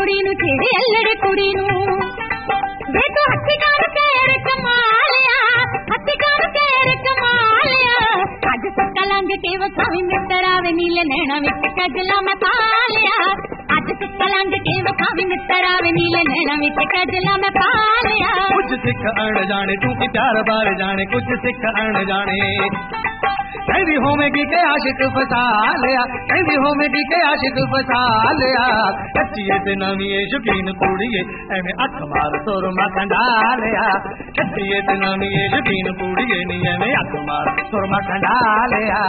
कुड़ी नू छेड़े अल्लड़ कुड़ी नू देखो हत्थी कर तेरे कमालिया हत्थी कर तेरे कमालिया अज सुक्का लंघ के वसावी मित्तरा वे नीले नैना विच कजला मैं पा लिया अज सुक्का लंघ के वसावी मित्तरा वे नीले नैना विच कजला मैं पा लिया कुछ सिख अण जाने तू की प्यार बार जाने कुछ सिख अण जाने कहदी होवेगी के आशिक फसा लिया कहदी होवेगी के आशिक फसा लिया कच्चीए ते नवीए शौकीन कुड़िए एवें अख मार तोर मखन डालिया कच्चीए ते नवीए शौकीन कुड़िए नी एवें अख मार तोर मखन डालिया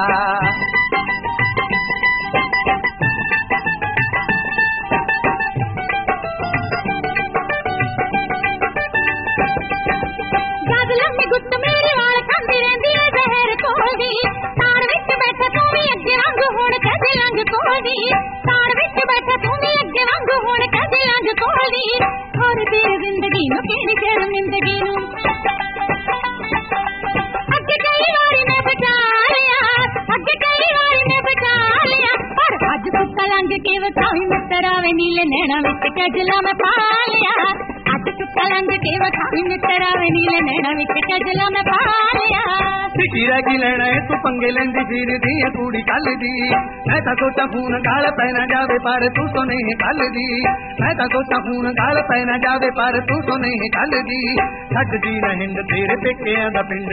नीले नैना विच कजला मैं पा लिया अज सुक्का लंघ के वखावी मित्तरा वे नीले नैना विच कजला मैं पा लिया सिटी रह गई लेना है तू पंगे लेंदी फिर दी कुड़ी कल दी मैं तां सोचा खून गाल पै ना जावे पर तू तो नहीं कल दी मैं तां सोचा खून गाल पै ना जावे पर तू तो नहीं कल दी छड्डी ना हिंद तेरे पेकियां दा पिंड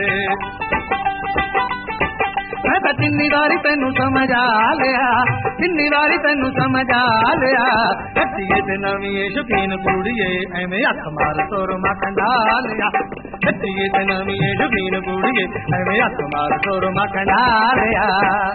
मैं तां किन्नी वारी तैनू समझ आ लिया किन्नी वारी तैनू समझ आ लिया कच्चीए ते नवीए शौकीन कुड़िए एवें अख मार तोर मखन डालिया कच्चीए ते नवीए शौकीन कुड़िए एवें अख मार तोर मखन डालिया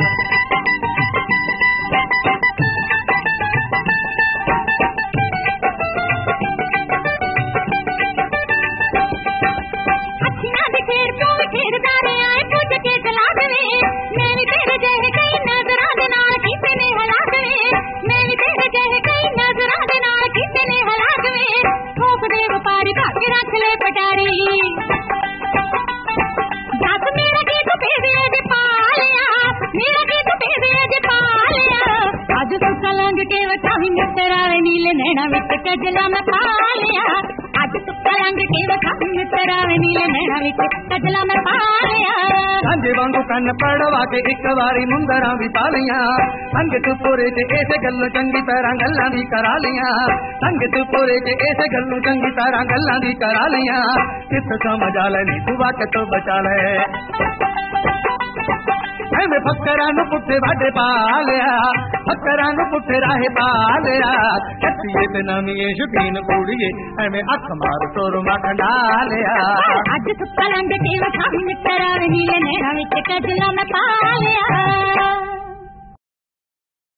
नीले नैना विच कजला मैं पा लिया अज सुक्का लंघ के वखावी मित्तरा वे नीले नैना विच कजला मैं पा लिया सांझे वांगू कन पड़वा के एक बारी मुंदरा भी पा लिया संग तू पूरे ते ऐसे गल्लू चंगी तरह गल्लां भी करा लिया संग तू पूरे ते ऐसे गल्लू चंगी तरह गल्लां भी करा लिया किस समझ आ ले तू वाक तो बचा ले मैं फक्करां नू पुट्ठे वाडे पा लिया फक्करां नू पुट्ठे राहे पा लिया कच्चीए ते नवीए शौकीन कुड़िए एवें अख मार तोर मखन डालिया अज सुक्का लंघ के वखावी मित्तरा वे नीले नैना विच कजला मैं पा लिया